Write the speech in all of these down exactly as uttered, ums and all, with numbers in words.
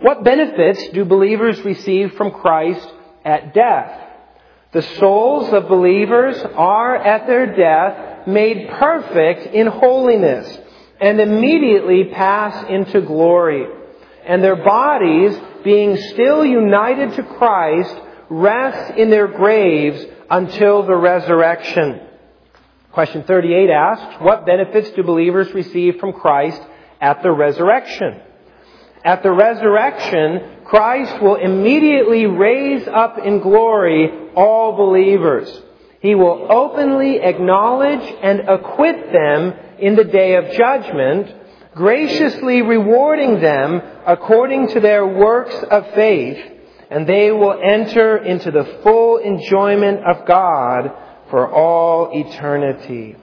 What benefits do believers receive from Christ at death? The souls of believers are at their death made perfect in holiness and immediately pass into glory. And their bodies, being still united to Christ, rest in their graves until the resurrection. Question thirty-eight asks, what benefits do believers receive from Christ at the resurrection? At the resurrection, Christ will immediately raise up in glory all believers. He will openly acknowledge and acquit them in the day of judgment, graciously rewarding them according to their works of faith, and they will enter into the full enjoyment of God for all eternity.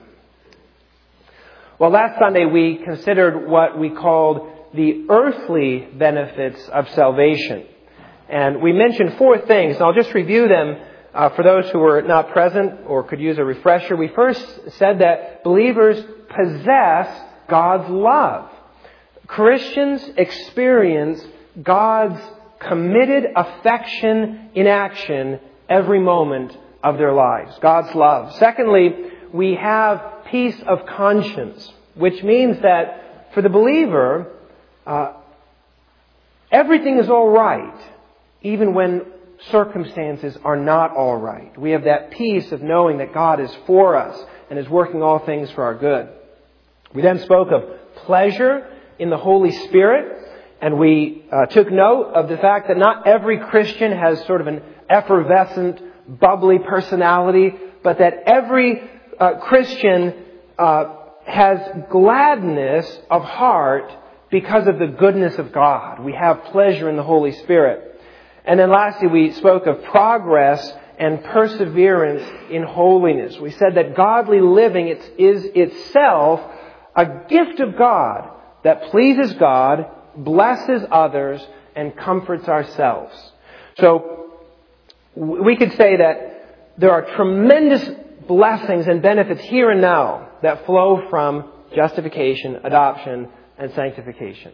Well, last Sunday we considered what we called the earthly benefits of salvation. And we mentioned four things, and I'll just review them uh, for those who were not present or could use a refresher. We first said that believers possess God's love. Christians experience God's committed affection in action every moment of their lives. God's love. Secondly, we have peace of conscience, which means that for the believer, uh, everything is all right, even when circumstances are not all right. We have that peace of knowing that God is for us and is working all things for our good. We then spoke of pleasure in the Holy Spirit, and we uh, took note of the fact that not every Christian has sort of an effervescent, bubbly personality, but that every uh, Christian uh, has gladness of heart because of the goodness of God. We have pleasure in the Holy Spirit. And then lastly, we spoke of progress and perseverance in holiness. We said that godly living is itself a gift of God that pleases God, blesses others, and comforts ourselves. So we could say that there are tremendous blessings and benefits here and now that flow from justification, adoption, and sanctification.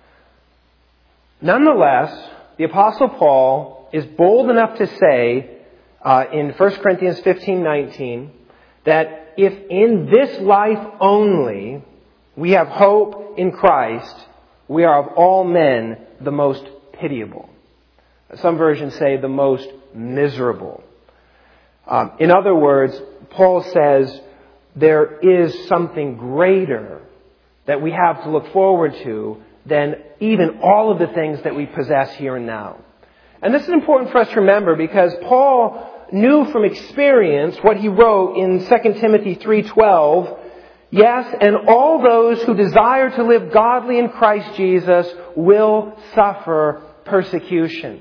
Nonetheless, the Apostle Paul is bold enough to say uh, in First Corinthians fifteen nineteen that if in this life only we have hope in Christ, we are of all men the most pitiable. Some versions say the most miserable. Um, in other words, Paul says there is something greater that we have to look forward to than even all of the things that we possess here and now. And this is important for us to remember because Paul knew from experience what he wrote in Second Timothy three twelve. Yes, and all those who desire to live godly in Christ Jesus will suffer persecution.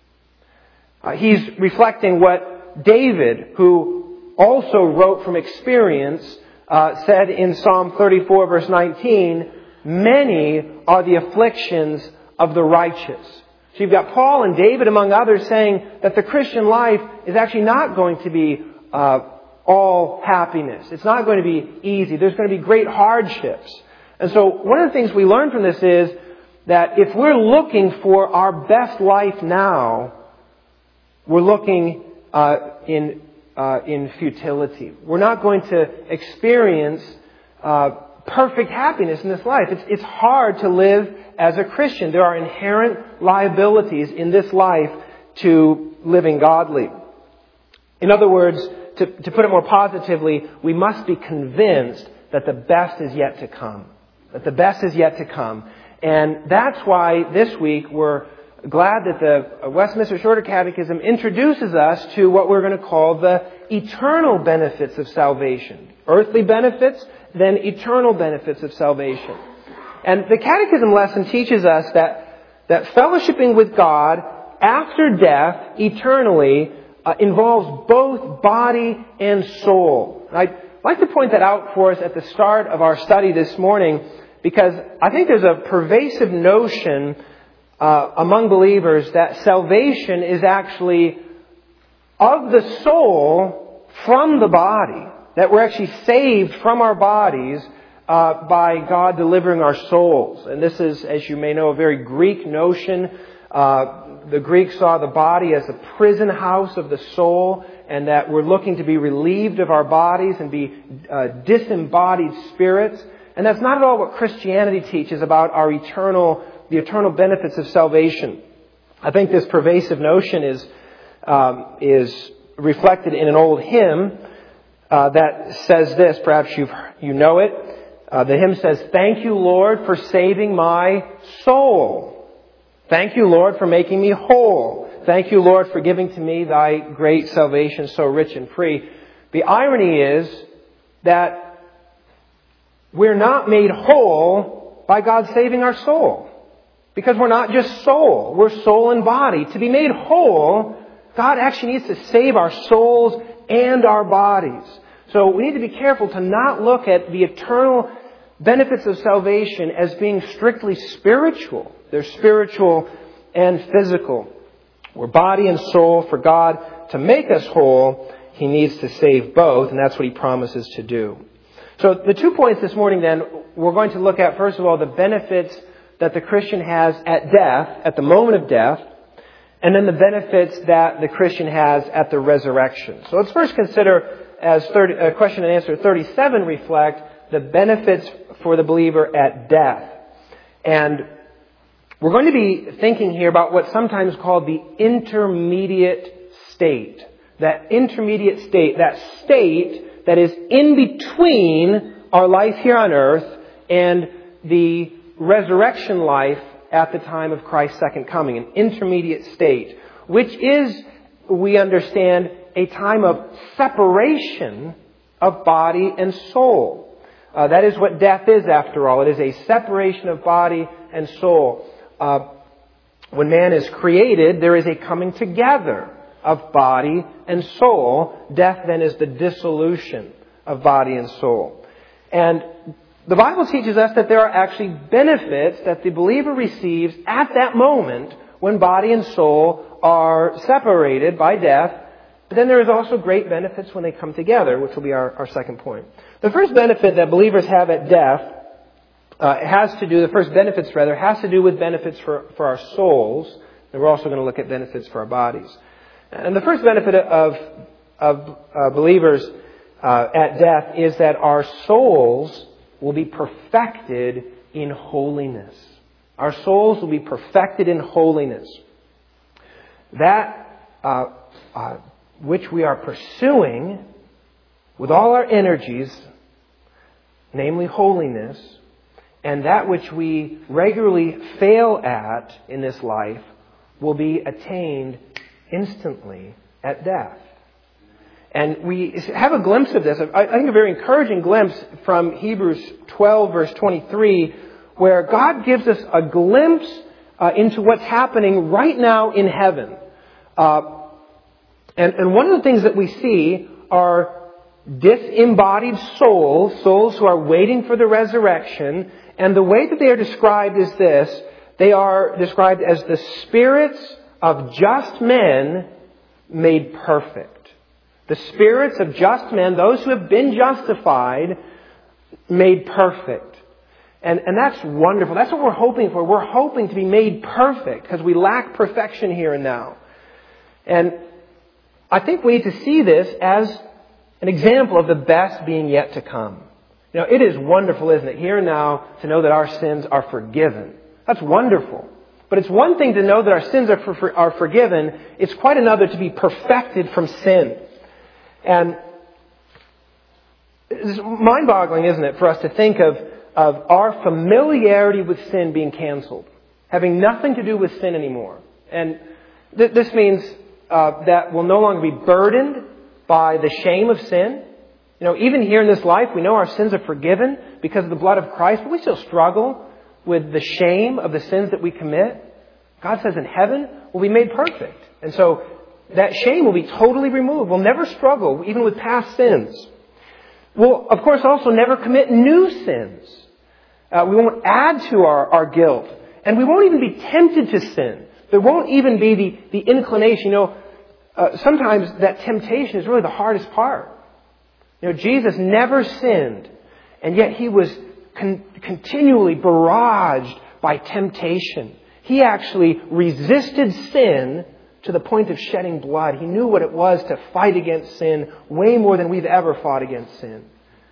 Uh, he's reflecting what David, who also wrote from experience, uh, said in Psalm thirty-four verse nineteen, many are the afflictions of the righteous. So you've got Paul and David, among others, saying that the Christian life is actually not going to be uh, all happiness. It's not going to be easy. There's going to be great hardships. And so one of the things we learn from this is that if we're looking for our best life now, we're looking uh, in uh, in futility. We're not going to experience uh, perfect happiness in this life. It's, it's hard to live as a Christian. There are inherent liabilities in this life to living godly. In other words, to, to put it more positively, we must be convinced that the best is yet to come. That the best is yet to come. And that's why this week we're glad that the Westminster Shorter Catechism introduces us to what we're going to call the eternal benefits of salvation. Earthly benefits, then eternal benefits of salvation. And the Catechism lesson teaches us that, that fellowshipping with God after death eternally uh, involves both body and soul. And I'd like to point that out for us at the start of our study this morning because I think there's a pervasive notion uh, among believers that salvation is actually of the soul from the body. That we're actually saved from our bodies uh, by God delivering our souls. And this is, as you may know, a very Greek notion. Uh, the Greeks saw the body as a prison house of the soul, and that we're looking to be relieved of our bodies and be uh, disembodied spirits. And that's not at all what Christianity teaches about our eternal, the eternal benefits of salvation. I think this pervasive notion is um, is reflected in an old hymn uh, that says this. Perhaps you you know it. Uh, the hymn says, "Thank you, Lord, for saving my soul. Thank you, Lord, for making me whole. Thank you, Lord, for giving to me thy great salvation so rich and free." The irony is that we're not made whole by God saving our soul. Because we're not just soul. We're soul and body. To be made whole, God actually needs to save our souls and our bodies. So we need to be careful to not look at the eternal benefits of salvation as being strictly spiritual. They're spiritual and physical. We're body and soul. For God to make us whole, He needs to save both, and that's what He promises to do. So the two points this morning then, we're going to look at, first of all, the benefits that the Christian has at death, at the moment of death, and then the benefits that the Christian has at the resurrection. So let's first consider, as thirty, uh, question and answer thirty-seven reflect, the benefits for the believer at death. And we're going to be thinking here about what's sometimes called the intermediate state. That intermediate state, that state that is in between our life here on earth and the resurrection life at the time of Christ's second coming, an intermediate state, which is, we understand, a time of separation of body and soul. Uh, that is what death is, after all. It is a separation of body and soul. Uh, when man is created, there is a coming together of body and soul. Death then is the dissolution of body and soul. And the Bible teaches us that there are actually benefits that the believer receives at that moment when body and soul are separated by death. But then there is also great benefits when they come together, which will be our, our second point. The first benefit that believers have at death uh, has to do, the first benefits rather, has to do with benefits for, for our souls. And we're also going to look at benefits for our bodies. And the first benefit of, of uh, believers uh, at death is that our souls will be perfected in holiness. Our souls will be perfected in holiness. That uh, uh, which we are pursuing with all our energies, namely holiness, and that which we regularly fail at in this life will be attained instantly at death. And we have a glimpse of this. I think a very encouraging glimpse from Hebrews twelve, verse twenty-three, where God gives us a glimpse uh, into what's happening right now in heaven. Uh, and, and one of the things that we see are disembodied souls, souls who are waiting for the resurrection. And the way that they are described is this. They are described as the spirits of just men made perfect. The spirits of just men, those who have been justified, made perfect. And, and that's wonderful. That's what we're hoping for. We're hoping to be made perfect because we lack perfection here and now. And I think we need to see this as an example of the best being yet to come. You know, it is wonderful, isn't it, here and now to know that our sins are forgiven. That's wonderful. But it's one thing to know that our sins are, for, are forgiven. It's quite another to be perfected from sin. And it's mind-boggling, isn't it, for us to think of, of our familiarity with sin being canceled. Having nothing to do with sin anymore. And th- this means uh, that we'll no longer be burdened by the shame of sin. You know, even here in this life, we know our sins are forgiven because of the blood of Christ, but we still struggle with the shame of the sins that we commit. God says in heaven we'll be made perfect. And so that shame will be totally removed. We'll never struggle, even with past sins. We'll, of course, also never commit new sins. Uh, we won't add to our, our guilt. And we won't even be tempted to sin. There won't even be the, the inclination. You know, uh, sometimes that temptation is really the hardest part. You know, Jesus never sinned, and yet He was con- continually barraged by temptation. He actually resisted sin to the point of shedding blood. He knew what it was to fight against sin way more than we've ever fought against sin.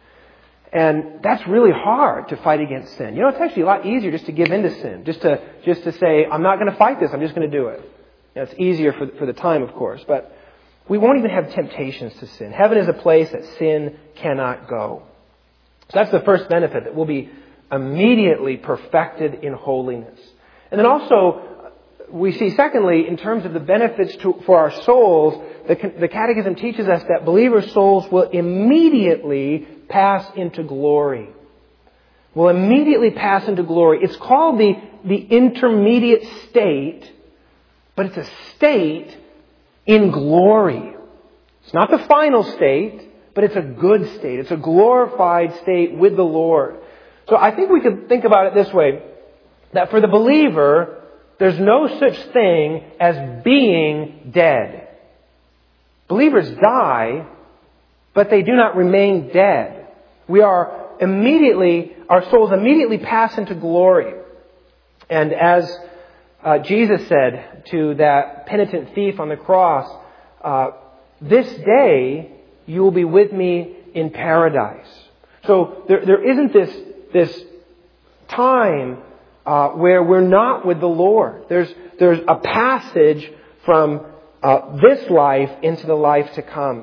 And that's really hard, to fight against sin. You know, it's actually a lot easier just to give in to sin. Just to, just to say, I'm not going to fight this, I'm just going to do it. You know, it's easier for, for the time, of course. But we won't even have temptations to sin. Heaven is a place that sin cannot go. So that's the first benefit, that we'll be immediately perfected in holiness. And then also, we see, secondly, in terms of the benefits to, for our souls, the, the Catechism teaches us that believers' souls will immediately pass into glory. Will immediately pass into glory. It's called the, the intermediate state, but it's a state in glory. It's not the final state, but it's a good state. It's a glorified state with the Lord. So I think we could think about it this way, that for the believer, there's no such thing as being dead. Believers die, but they do not remain dead. We are immediately, our souls immediately pass into glory. And as uh, Jesus said to that penitent thief on the cross, uh, this day you will be with me in paradise. So there, there isn't this, this time Uh, where we're not with the Lord. There's, there's a passage from uh, this life into the life to come.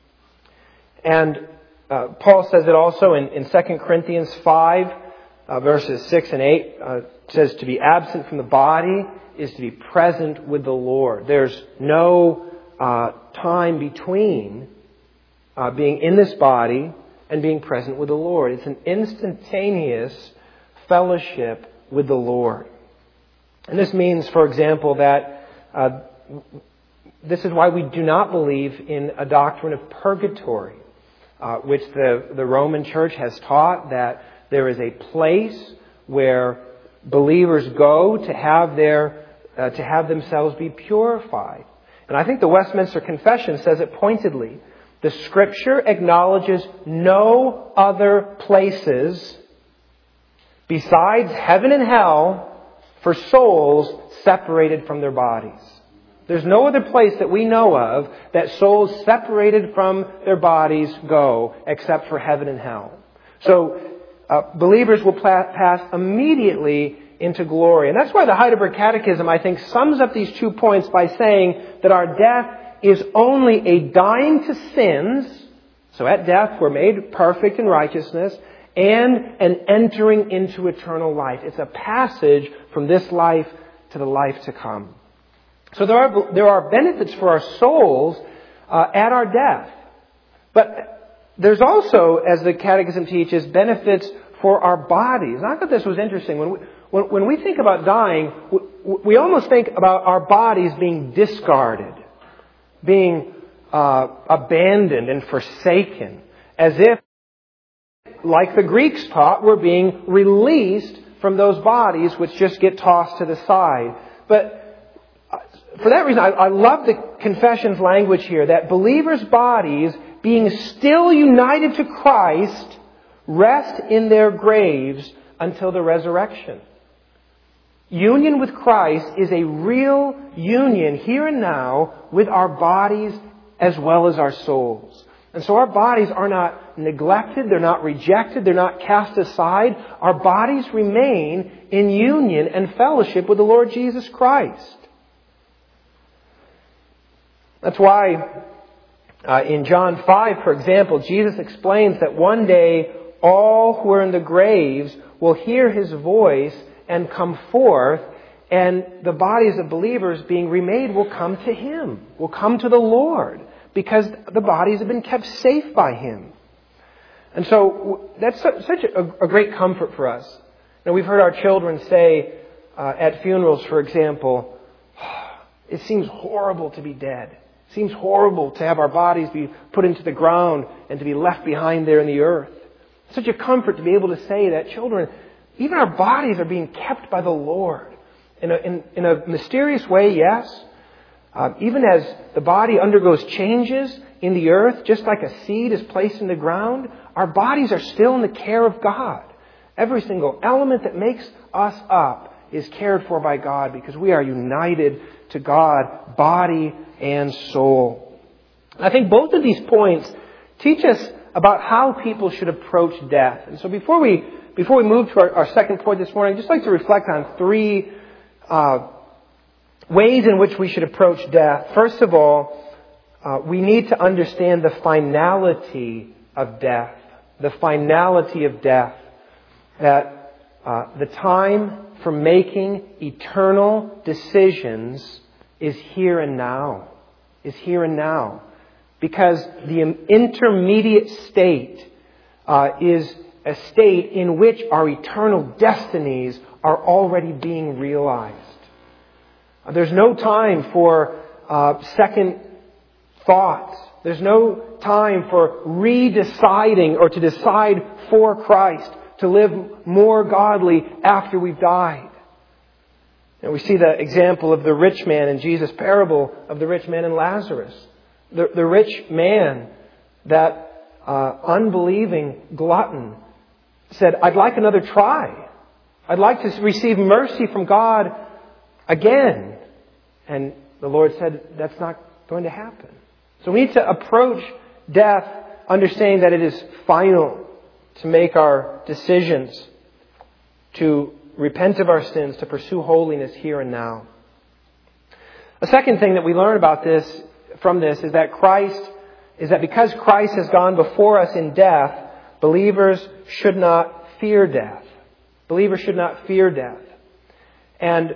And uh, Paul says it also in, in Second Corinthians five, uh, verses six and eight. Uh, it says to be absent from the body is to be present with the Lord. There's no uh, time between uh, being in this body and being present with the Lord. It's an instantaneous fellowship with the Lord. And this means, for example, that uh, this is why we do not believe in a doctrine of purgatory, uh, which the, the Roman Church has taught, that there is a place where believers go to have their uh, to have themselves be purified. And I think the Westminster Confession says it pointedly. The Scripture acknowledges no other places besides heaven and hell for souls separated from their bodies. There's no other place that we know of that souls separated from their bodies go except for heaven and hell. So uh, believers will pla- pass immediately into glory. And that's why the Heidelberg Catechism, I think, sums up these two points by saying that our death is only a dying to sins. So at death we're made perfect in righteousness, and an entering into eternal life. It's a passage from this life to the life to come. So there are there are benefits for our souls uh, at our death. But there's also, as the Catechism teaches, benefits for our bodies. And I thought this was interesting. When we, when, when we think about dying, we, we almost think about our bodies being discarded, being uh, abandoned and forsaken, as if, like the Greeks taught, we're being released from those bodies which just get tossed to the side. But for that reason, I, I love the Confession's language here, that believers' bodies, being still united to Christ, rest in their graves until the resurrection. Union with Christ is a real union here and now with our bodies as well as our souls. And so our bodies are not neglected, they're not rejected, they're not cast aside. Our bodies remain in union and fellowship with the Lord Jesus Christ. That's why uh, in John five, for example, Jesus explains that one day all who are in the graves will hear His voice and come forth, and the bodies of believers being remade will come to Him, will come to the Lord, because the bodies have been kept safe by Him. And so that's such a, a great comfort for us. Now, we've heard our children say uh, at funerals, for example, oh, it seems horrible to be dead. It seems horrible to have our bodies be put into the ground and to be left behind there in the earth. It's such a comfort to be able to say that, children, even our bodies are being kept by the Lord. In a, in, in a mysterious way, yes. Uh, even as the body undergoes changes in the earth, just like a seed is placed in the ground, our bodies are still in the care of God. Every single element that makes us up is cared for by God because we are united to God, body and soul. I think both of these points teach us about how people should approach death. And so before we before we move to our, our second point this morning, I'd just like to reflect on three uh, ways in which we should approach death. First of all, uh, we need to understand the finality of death. The finality of death. That uh, the time for making eternal decisions is here and now. Is here and now. Because the intermediate state uh, is a state in which our eternal destinies are already being realized. Uh, there's no time for uh, second thoughts. There's no time for redeciding or to decide for Christ, to live more godly after we've died. And we see the example of the rich man in Jesus' parable of the rich man and Lazarus. The, the rich man, that uh, unbelieving glutton, said, I'd like another try. I'd like to receive mercy from God again. And the Lord said, that's not going to happen. So we need to approach death understanding that it is final, to make our decisions, to repent of our sins, to pursue holiness here and now. A second thing that we learn about this, from this, is that Christ, is that because Christ has gone before us in death, believers should not fear death. Believers should not fear death. And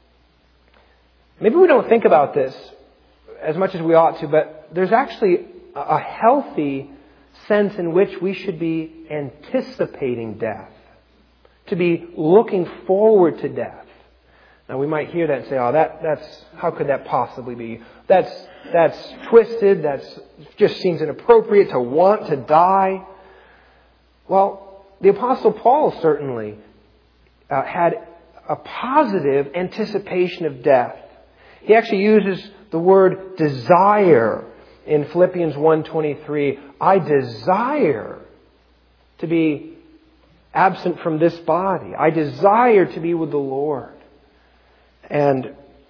maybe we don't think about this as much as we ought to, but there's actually a healthy sense in which we should be anticipating death. To be looking forward to death. Now we might hear that and say, oh, that, that's, how could that possibly be? That's, that's twisted. That's just seems inappropriate to want to die. Well, the Apostle Paul certainly uh, had a positive anticipation of death. He actually uses the word desire in Philippians one twenty-three. I desire to be absent from this body. I desire to be with the Lord. And,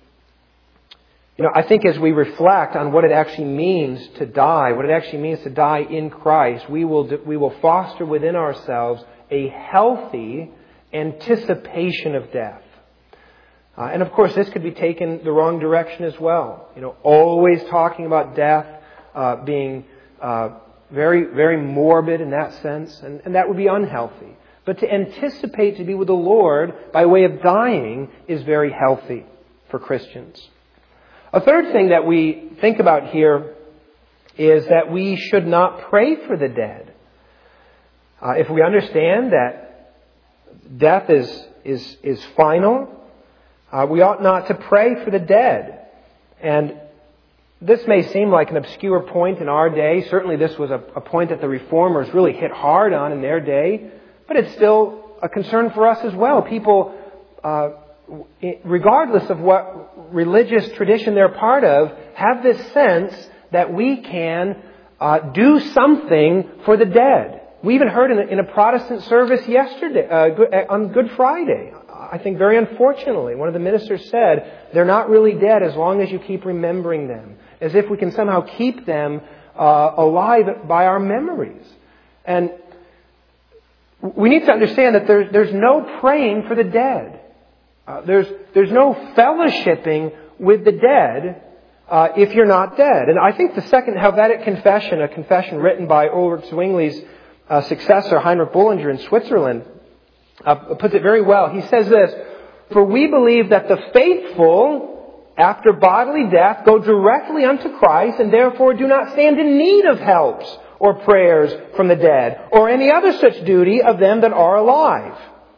you know, I think as we reflect on what it actually means to die, what it actually means to die in Christ, we will we will foster within ourselves a healthy anticipation of death. Uh, and of course, this could be taken the wrong direction as well. You know, always talking about death uh, being uh, very, very morbid in that sense, and, and that would be unhealthy. But to anticipate to be with the Lord by way of dying is very healthy for Christians. A third thing that we think about here is that we should not pray for the dead. Uh, if we understand that death is is is final, uh, we ought not to pray for the dead. And this may seem like an obscure point in our day. Certainly this was a, a point that the Reformers really hit hard on in their day. But it's still a concern for us as well. People, uh, regardless of what religious tradition they're part of, have this sense that we can uh, do something for the dead. We even heard in a, in a Protestant service yesterday, uh, on Good Friday, I think very unfortunately, one of the ministers said, they're not really dead as long as you keep remembering them. As if we can somehow keep them uh, alive by our memories. And we need to understand that there's, there's no praying for the dead. Uh, there's, there's no fellowshipping with the dead uh, if you're not dead. And I think the Second Helvetic Confession, a confession written by Ulrich Zwingli's uh, successor, Heinrich Bullinger in Switzerland, uh, puts it very well. He says this, "For we believe that the faithful, after bodily death, go directly unto Christ and therefore do not stand in need of helps or prayers from the dead, or any other such duty of them that are alive."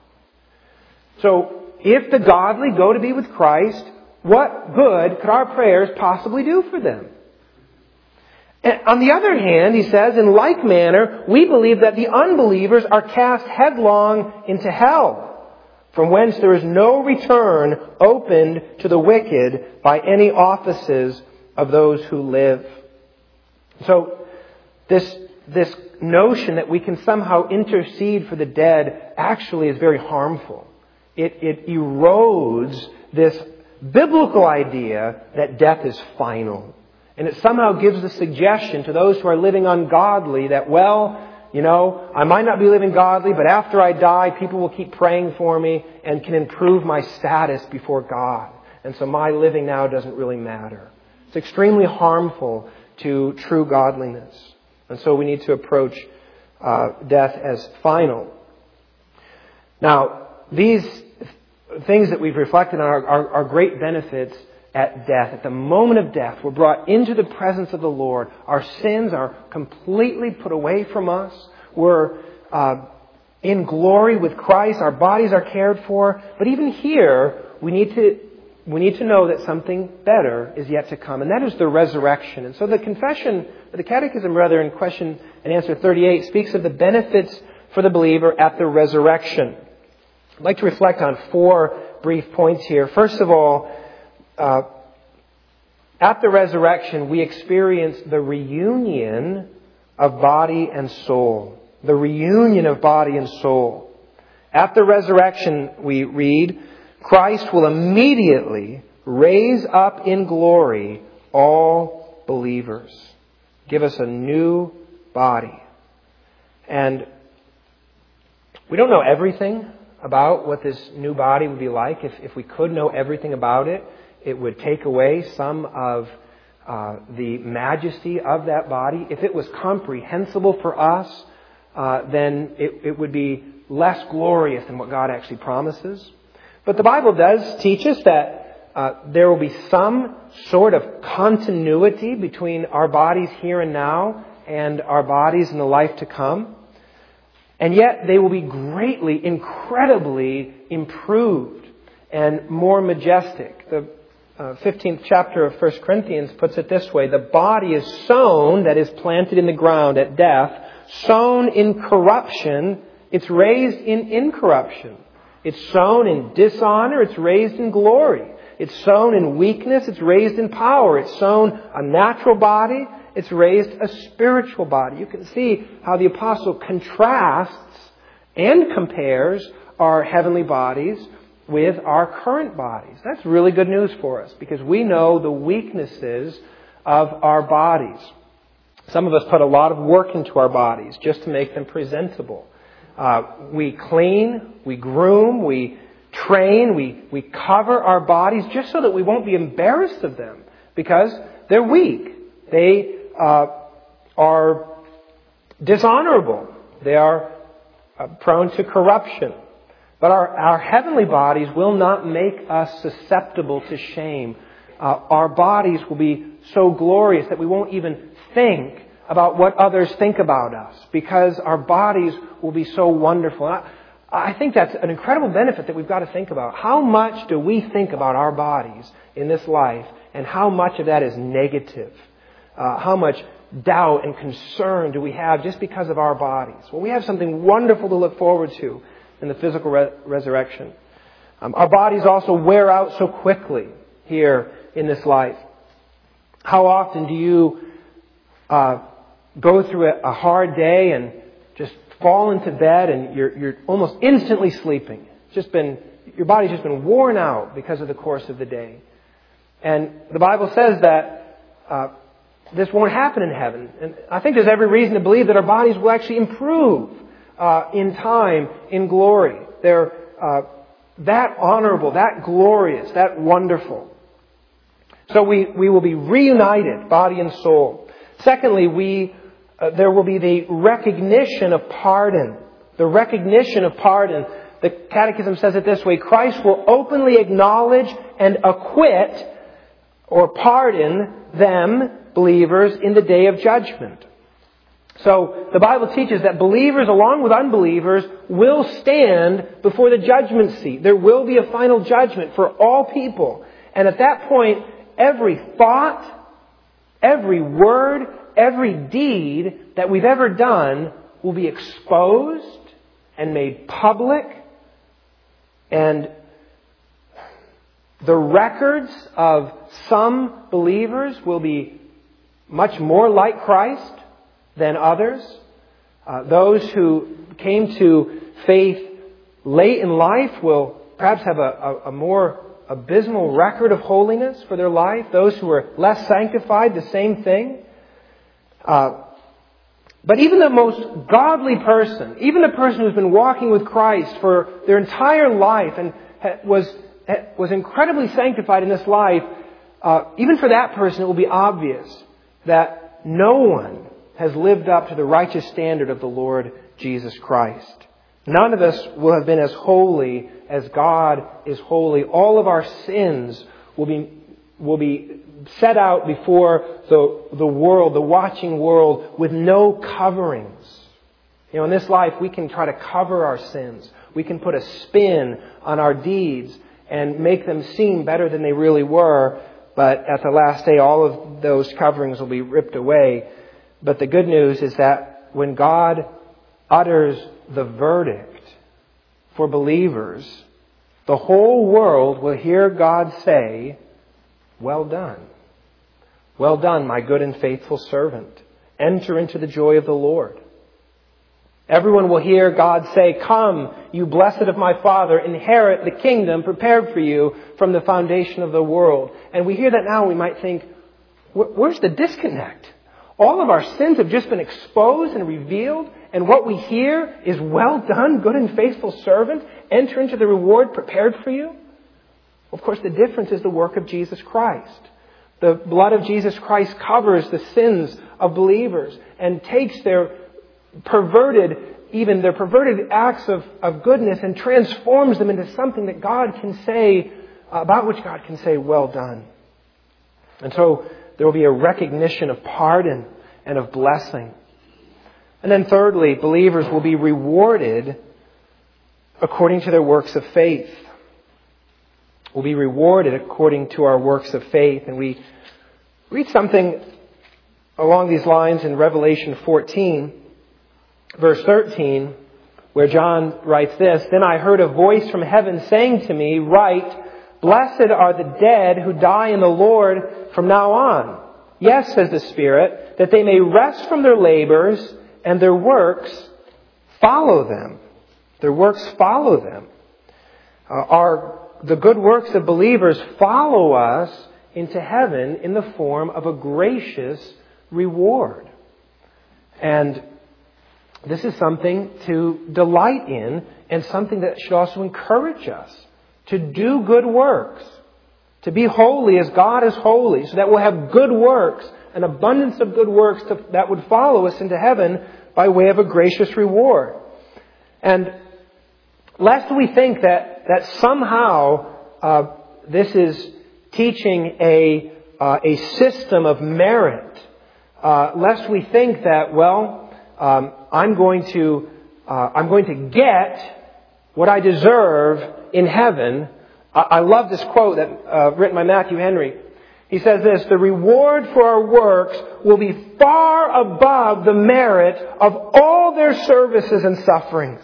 So, if the godly go to be with Christ, what good could our prayers possibly do for them? And on the other hand, he says, in like manner, we believe that the unbelievers are cast headlong into hell, from whence there is no return opened to the wicked by any offices of those who live. So, This this notion that we can somehow intercede for the dead actually is very harmful. It, it erodes this biblical idea that death is final. And it somehow gives the suggestion to those who are living ungodly that, well, you know, I might not be living godly, but after I die, people will keep praying for me and can improve my status before God. And so my living now doesn't really matter. It's extremely harmful to true godliness. And so we need to approach uh, death as final. Now, these things that we've reflected on are, are, are great benefits at death. At the moment of death, we're brought into the presence of the Lord. Our sins are completely put away from us. We're uh, in glory with Christ. Our bodies are cared for. But even here, we need to we need to know that something better is yet to come, and that is the resurrection. And so the confession, the Catechism rather, in question and answer thirty-eight, speaks of the benefits for the believer at the resurrection. I'd like to reflect on four brief points here. First of all, Uh, at the resurrection, we experience the reunion of body and soul. The reunion of body and soul. At the resurrection, we read, Christ will immediately raise up in glory all believers. Give us a new body. And we don't know everything about what this new body would be like. If, if we could know everything about it, it would take away some of uh, the majesty of that body. If it was comprehensible for us, uh, then it, it would be less glorious than what God actually promises. But the Bible does teach us that uh, there will be some sort of continuity between our bodies here and now and our bodies in the life to come. And yet they will be greatly, incredibly improved and more majestic. The Uh, fifteenth chapter of First Corinthians puts it this way: the body is sown, that is planted in the ground at death, sown in corruption, it's raised in incorruption. It's sown in dishonor, it's raised in glory. It's sown in weakness, it's raised in power. It's sown a natural body, it's raised a spiritual body. You can see how the apostle contrasts and compares our heavenly bodies with our current bodies. That's really good news for us because we know the weaknesses of our bodies. Some of us put a lot of work into our bodies just to make them presentable. Uh, we clean, we groom, we train, we, we cover our bodies just so that we won't be embarrassed of them because they're weak. They uh, are dishonorable. They are uh, prone to corruption. But our, our heavenly bodies will not make us susceptible to shame. Uh, our bodies will be so glorious that we won't even think about what others think about us because our bodies will be so wonderful. I, I think that's an incredible benefit that we've got to think about. How much do we think about our bodies in this life, and how much of that is negative? Uh, how much doubt and concern do we have just because of our bodies? Well, we have something wonderful to look forward to in the physical re- resurrection. Um, our bodies also wear out so quickly here in this life. How often do you uh, go through a, a hard day and just fall into bed and you're, you're almost instantly sleeping? It's just been, your body's just been worn out because of the course of the day. And the Bible says that uh, this won't happen in heaven. And I think there's every reason to believe that our bodies will actually improve Uh, in time, in glory. They're uh, that honorable, that glorious, that wonderful. So we, we will be reunited, body and soul. Secondly, we uh, there will be the recognition of pardon. The recognition of pardon. The Catechism says it this way: Christ will openly acknowledge and acquit or pardon them, believers, in the day of judgment. So the Bible teaches that believers along with unbelievers will stand before the judgment seat. There will be a final judgment for all people. And at that point, every thought, every word, every deed that we've ever done will be exposed and made public. And the records of some believers will be much more like Christ than others. Uh, those who came to faith late in life will perhaps have a, a, a more abysmal record of holiness for their life. Those who are less sanctified, the same thing. Uh, but even the most godly person, even the person who's been walking with Christ for their entire life and ha- was ha- was incredibly sanctified in this life, uh, even for that person it will be obvious that no one has lived up to the righteous standard of the Lord Jesus Christ. None of us will have been as holy as God is holy. All of our sins will be will be set out before the, the world, the watching world, with no coverings. You know, in this life we can try to cover our sins. We can put a spin on our deeds and make them seem better than they really were. But at the last day, all of those coverings will be ripped away. But the good news is that when God utters the verdict for believers, the whole world will hear God say, "Well done. Well done, my good and faithful servant. Enter into the joy of the Lord." Everyone will hear God say, "Come, you blessed of my Father, inherit the kingdom prepared for you from the foundation of the world." And we hear that now, we might think, where's the disconnect? All of our sins have just been exposed and revealed, and what we hear is, "Well done, good and faithful servant. Enter into the reward prepared for you." Of course, the difference is the work of Jesus Christ. The blood of Jesus Christ covers the sins of believers and takes their perverted, even their perverted acts of, of goodness and transforms them into something that God can say, about which God can say, "Well done." And so there will be a recognition of pardon and of blessing. And then thirdly, believers will be rewarded according to their works of faith. Will be rewarded according to our works of faith. And we read something along these lines in Revelation fourteen, verse thirteen, where John writes this, "Then I heard a voice from heaven saying to me, 'Write, blessed are the dead who die in the Lord from now on. Yes,' says the Spirit, 'that they may rest from their labors and their works follow them.'" Their works follow them. Uh, our The good works of believers follow us into heaven in the form of a gracious reward. And this is something to delight in, and something that should also encourage us to do good works, to be holy as God is holy, so that we'll have good works, an abundance of good works to, that would follow us into heaven by way of a gracious reward. And lest we think that that somehow uh, this is teaching a uh, a system of merit, uh, lest we think that, well, um, I'm going to uh, I'm going to get what I deserve in heaven. I, I love this quote that uh, written by Matthew Henry. He says this: "The reward for our works will be far above the merit of all their services and sufferings."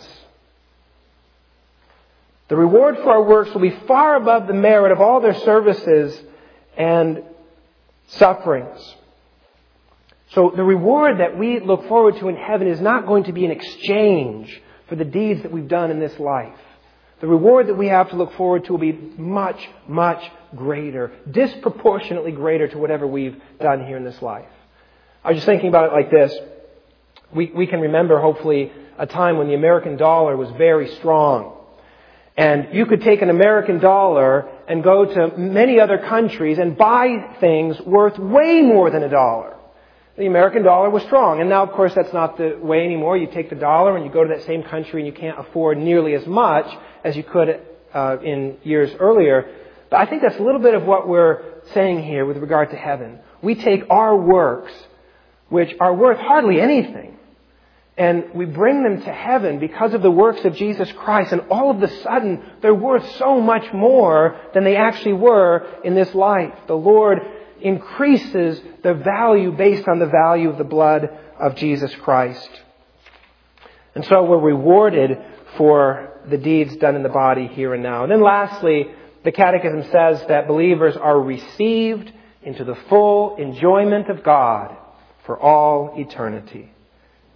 The reward for our works will be far above the merit of all their services and sufferings. So the reward that we look forward to in heaven is not going to be an exchange for the deeds that we've done in this life. The reward that we have to look forward to will be much, much greater, disproportionately greater to whatever we've done here in this life. I was just thinking about it like this. We, we can remember, hopefully, a time when the American dollar was very strong. And you could take an American dollar and go to many other countries and buy things worth way more than a dollar. The American dollar was strong. And now, of course, that's not the way anymore. You take the dollar and you go to that same country and you can't afford nearly as much as you could uh, in years earlier. But I think that's a little bit of what we're saying here with regard to heaven. We take our works, which are worth hardly anything, and we bring them to heaven because of the works of Jesus Christ. And all of a sudden, they're worth so much more than they actually were in this life. The Lord increases the value based on the value of the blood of Jesus Christ. And so we're rewarded for the deeds done in the body here and now. And then lastly, the Catechism says that believers are received into the full enjoyment of God for all eternity.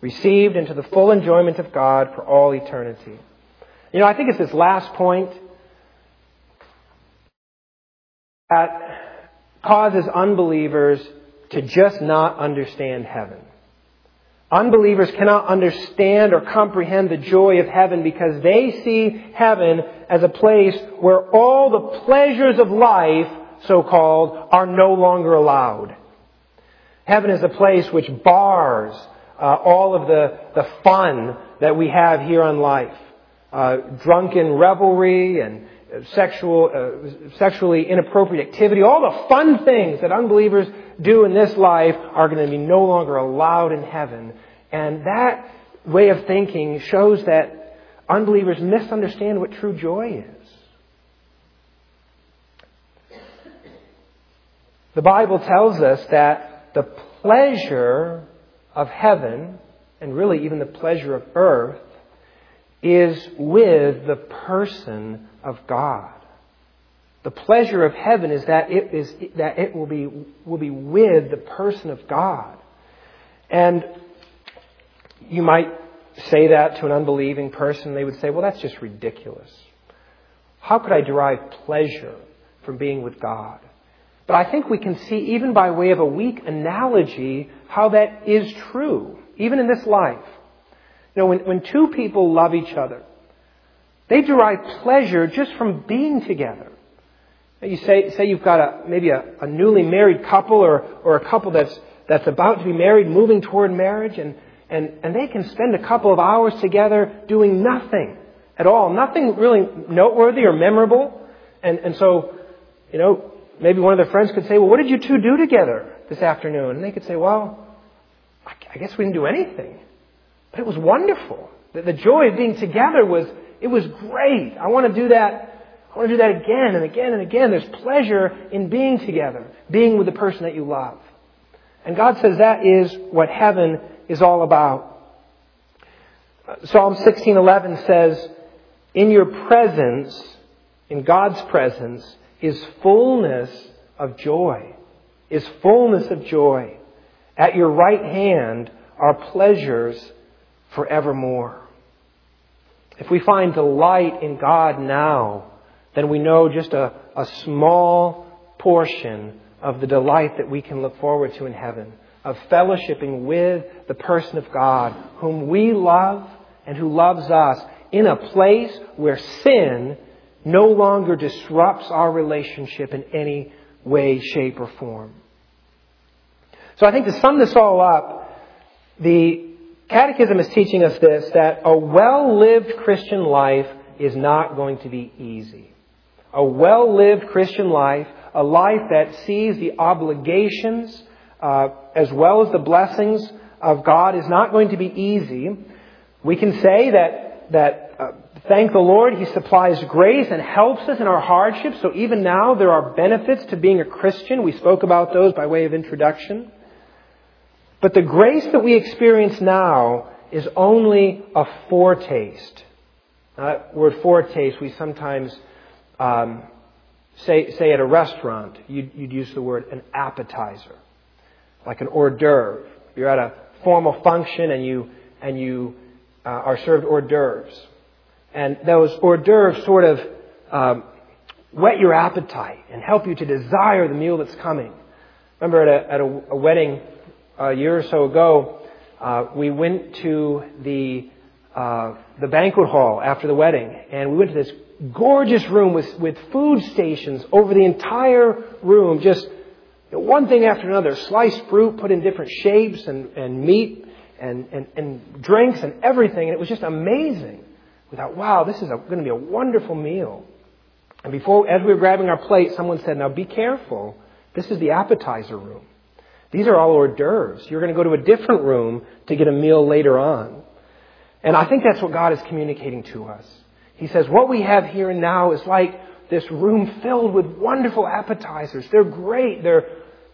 received into the full enjoyment of God for all eternity. You know, I think it's this last point that causes unbelievers to just not understand heaven. Unbelievers cannot understand or comprehend the joy of heaven because they see heaven as a place where all the pleasures of life, so-called, are no longer allowed. Heaven is a place which bars uh, all of the, the fun that we have here on life. Uh, drunken revelry and sexual, uh, sexually inappropriate activity, all the fun things that unbelievers do in this life are going to be no longer allowed in heaven. And that way of thinking shows that unbelievers misunderstand what true joy is. The Bible tells us that the pleasure of heaven, and really even the pleasure of earth, is with the person of God. The pleasure of heaven is that it is that it will be will be with the person of God. And you might say that to an unbelieving person. They would say, well, that's just ridiculous. How could I derive pleasure from being with God? But I think we can see, even by way of a weak analogy, how that is true, even in this life. You know, when, when two people love each other, they derive pleasure just from being together. You say, say you've got a maybe a, a newly married couple or, or a couple that's that's about to be married, moving toward marriage, and, and, and they can spend a couple of hours together doing nothing at all, nothing really noteworthy or memorable. And, and so, you know, maybe one of their friends could say, well, what did you two do together this afternoon? And they could say, well, I guess we didn't do anything. But it was wonderful. The, the joy of being together was, it was great. I want to do that. I want to do that again and again and again. There's pleasure in being together, being with the person that you love. And God says that is what heaven is all about. Psalm sixteen eleven says, in your presence, in God's presence, is fullness of joy. Is fullness of joy. At your right hand are pleasures forevermore. If we find delight in God now, then we know just a, a small portion of the delight that we can look forward to in heaven, of fellowshipping with the person of God, whom we love and who loves us, in a place where sin no longer disrupts our relationship in any way, shape, or form. So I think to sum this all up, the Catechism is teaching us this, that a well-lived Christian life is not going to be easy. A well-lived Christian life, a life that sees the obligations uh, as well as the blessings of God, is not going to be easy. We can say that, that uh, thank the Lord, He supplies grace and helps us in our hardships. So even now there are benefits to being a Christian. We spoke about those by way of introduction. But the grace that we experience now is only a foretaste. That word foretaste we sometimes um, say say at a restaurant. You'd, you'd use the word an appetizer, like an hors d'oeuvre. You're at a formal function and you and you uh, are served hors d'oeuvres, and those hors d'oeuvres sort of um, whet your appetite and help you to desire the meal that's coming. Remember at a, at a, a wedding a year or so ago, uh, we went to the uh, the banquet hall after the wedding, and we went to this gorgeous room with with food stations over the entire room, just one thing after another, sliced fruit put in different shapes, and, and meat and, and, and drinks and everything, and it was just amazing. We thought, wow, this is a, going to be a wonderful meal. And before, as we were grabbing our plate, someone said, now be careful, this is the appetizer room. These are all hors d'oeuvres. You're going to go to a different room to get a meal later on. And I think that's what God is communicating to us. He says, what we have here and now is like this room filled with wonderful appetizers. They're great. They're,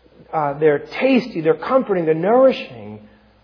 uh, they're tasty. They're comforting. They're nourishing.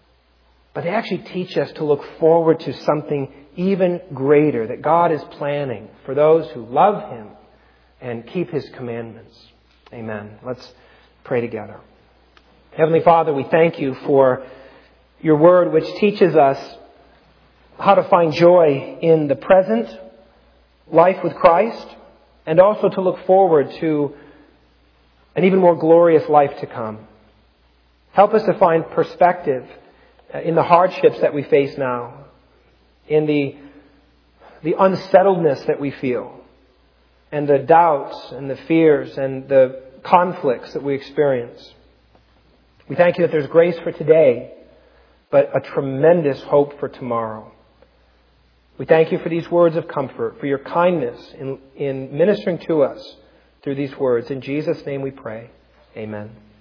But they actually teach us to look forward to something even greater that God is planning for those who love Him and keep His commandments. Amen. Let's pray together. Heavenly Father, we thank You for Your word which teaches us how to find joy in the present life with Christ and also to look forward to an even more glorious life to come. Help us to find perspective in the hardships that we face now, in the, the unsettledness that we feel, and the doubts and the fears and the conflicts that we experience. We thank you that there's grace for today, but a tremendous hope for tomorrow. We thank you for these words of comfort, for your kindness in, in ministering to us through these words. In Jesus' name we pray. Amen.